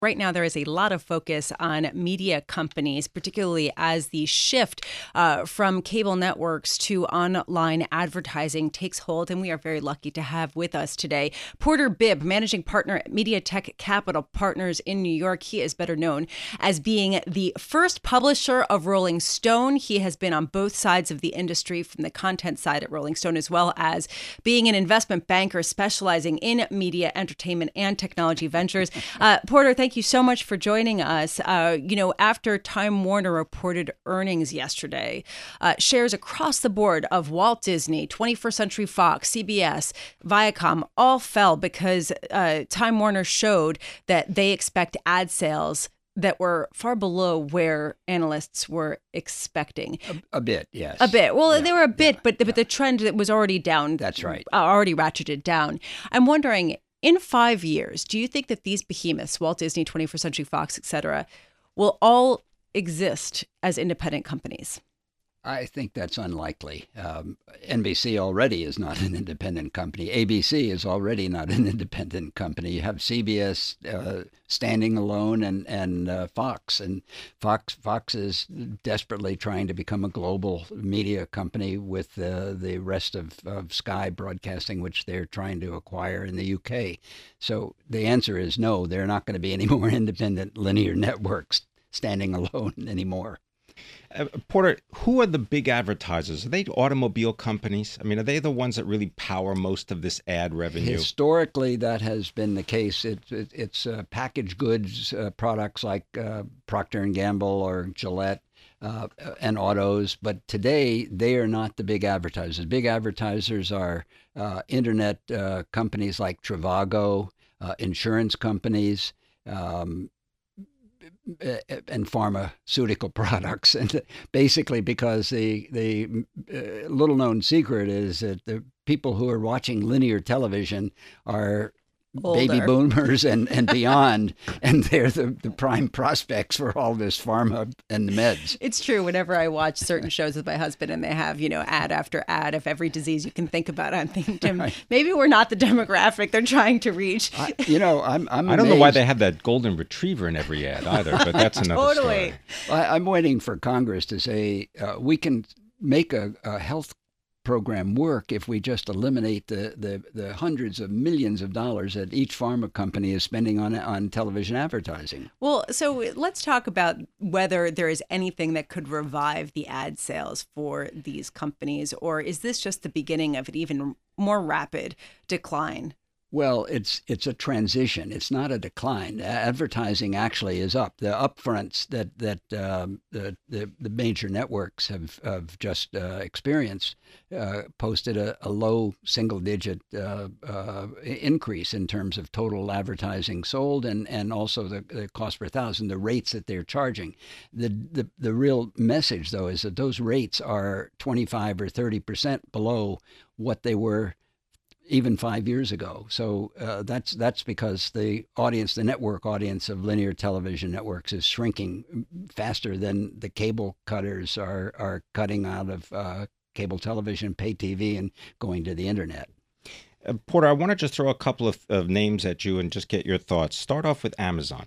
Right now, there is a lot of focus on media companies, particularly as the shift from cable networks to online advertising takes hold. And we are very lucky to have with us today Porter Bibb, managing partner at MediaTek Capital Partners in New York. He is better known as being the first publisher of Rolling Stone. He has been on both sides of the industry, from the content side at Rolling Stone, as well as being an investment banker specializing in media, entertainment, and technology ventures. Porter, thank you so much for joining us. After Time Warner reported earnings yesterday, shares across the board of Walt Disney, 21st Century Fox, CBS, Viacom all fell because Time Warner showed that they expect ad sales that were far below where analysts were expecting. A bit, yes. A bit. Well, they were a bit, but the trend that was already down. That's right. Already ratcheted down. I'm wondering, in 5 years, do you think that these behemoths, Walt Disney, 21st Century Fox, et cetera, will all exist as independent companies? I think that's unlikely. NBC already is not an independent company. ABC is already not an independent company. You have CBS standing alone and Fox. And Fox is desperately trying to become a global media company with the rest of Sky Broadcasting, which they're trying to acquire in the UK. So the answer is no, they're not going to be any more independent linear networks standing alone anymore. Porter, who are the big advertisers? Are they automobile companies? I mean, are they the ones that really power most of this ad revenue? Historically, that has been the case. It's packaged goods products like Procter & Gamble or Gillette and autos. But today, they are not the big advertisers. Big advertisers are internet companies like Trivago, insurance companies, and pharmaceutical products, and basically because the little known secret is that the people who are watching linear television are older. Baby boomers and beyond, and they're the prime prospects for all this pharma and the meds. It's true. Whenever I watch certain shows with my husband and they have, ad after ad of every disease you can think about, I'm thinking to him, maybe we're not the demographic they're trying to reach. I'm I don't know why they have that golden retriever in every ad either, but that's another totally. story. I'm waiting for Congress to say we can make a health program work if we just eliminate the hundreds of millions of dollars that each pharma company is spending on television advertising. Well, so let's talk about whether there is anything that could revive the ad sales for these companies, or is this just the beginning of an even more rapid decline? Well, it's a transition. It's not a decline. Advertising actually is up. The upfronts that the major networks have just experienced posted a low single-digit increase in terms of total advertising sold, and also the cost per thousand, the rates that they're charging. The real message, though, is that those rates are 25 or 30% below what they were even 5 years ago. So that's because the network audience of linear television networks is shrinking faster than the cable cutters are cutting out of cable television, pay TV, and going to the internet. Porter, I want to just throw a couple of names at you and just get your thoughts. Start off with Amazon.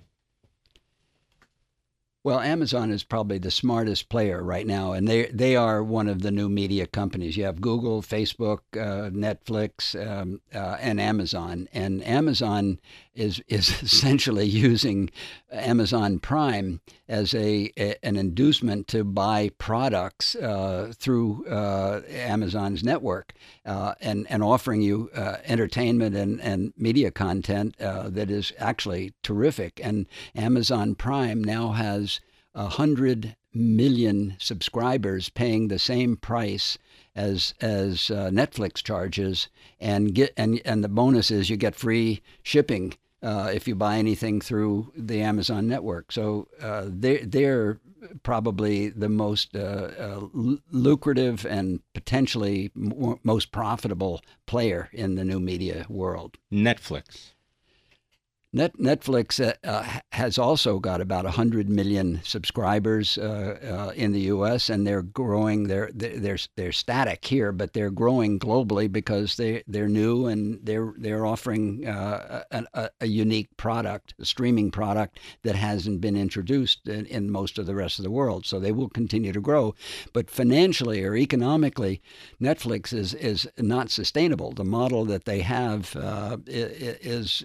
Well, Amazon is probably the smartest player right now, and they are one of the new media companies. You have Google, Facebook, Netflix, and Amazon. And Amazon is essentially using Amazon Prime as an inducement to buy products through Amazon's network, and offering you entertainment and media content that is actually terrific. And Amazon Prime now has 100 million subscribers paying the same price as Netflix charges, and the bonus is you get free shipping if you buy anything through the Amazon network. So they're probably the most lucrative and potentially most profitable player in the new media world. Netflix. Netflix has also got about 100 million subscribers in the U.S. and they're growing. They're static here, but they're growing globally because they're new and they're offering a unique product, a streaming product that hasn't been introduced in most of the rest of the world. So they will continue to grow, but financially or economically, Netflix is not sustainable. The model that they have is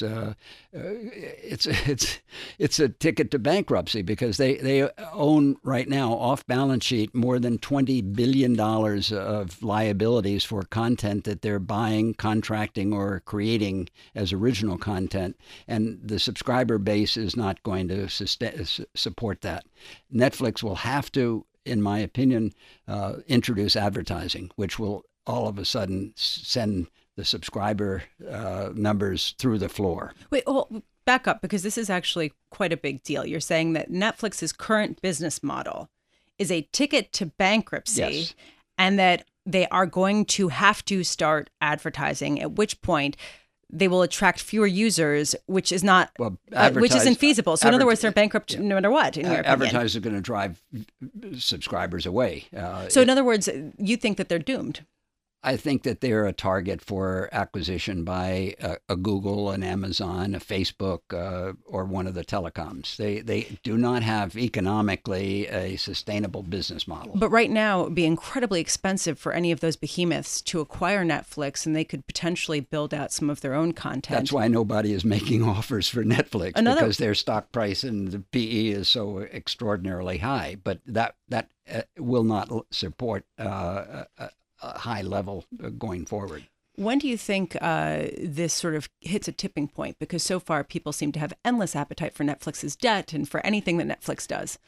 it's a ticket to bankruptcy because they own right now off balance sheet more than $20 billion of liabilities for content that they're buying, contracting, or creating as original content, and the subscriber base is not going to support that. Netflix will have to, in my opinion, introduce advertising, which will all of a sudden send the subscriber numbers through the floor. Wait, back up, because this is actually quite a big deal. You're saying that Netflix's current business model is a ticket to bankruptcy, yes, and that they are going to have to start advertising, at which point they will attract fewer users, which is not, which isn't feasible. So in other words, they're bankrupt no matter what, in your opinion. Advertisers are going to drive subscribers away. So in other words, you think that they're doomed? I think that they're a target for acquisition by a Google, an Amazon, a Facebook, or one of the telecoms. They do not have economically a sustainable business model. But right now, it would be incredibly expensive for any of those behemoths to acquire Netflix, and they could potentially build out some of their own content. That's why nobody is making offers for Netflix, because their stock price and the PE is so extraordinarily high. But that will not support a high level going forward. When do you think this sort of hits a tipping point? Because so far people seem to have endless appetite for Netflix's debt and for anything that Netflix does.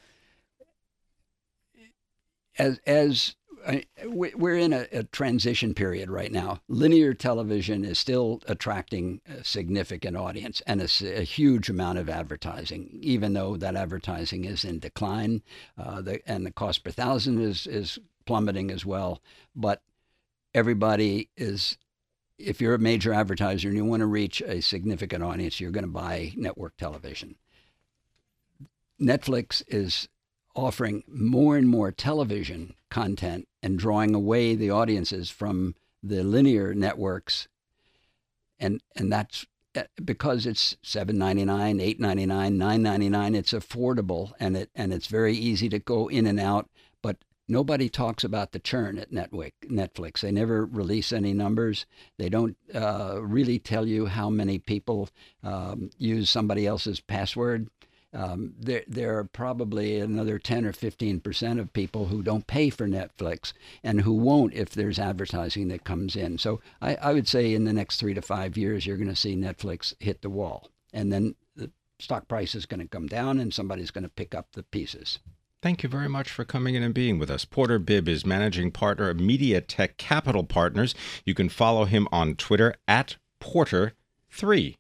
We're in a transition period right now. Linear television is still attracting a significant audience and a huge amount of advertising, even though that advertising is in decline, and the cost per thousand is plummeting as well. But everybody is, if you're a major advertiser and you want to reach a significant audience, you're going to buy network television. Netflix is offering more and more television content and drawing away the audiences from the linear networks, and that's because it's $7.99, $8.99, $9.99. It's affordable and it's very easy to go in and out. But nobody talks about the churn at Netflix. They never release any numbers. They don't really tell you how many people use somebody else's password. There are probably another 10 or 15% of people who don't pay for Netflix and who won't if there's advertising that comes in. So I would say in the next 3 to 5 years, you're going to see Netflix hit the wall. And then the stock price is going to come down and somebody's going to pick up the pieces. Thank you very much for coming in and being with us. Porter Bibb is managing partner of MediaTek Capital Partners. You can follow him on Twitter at Porter3.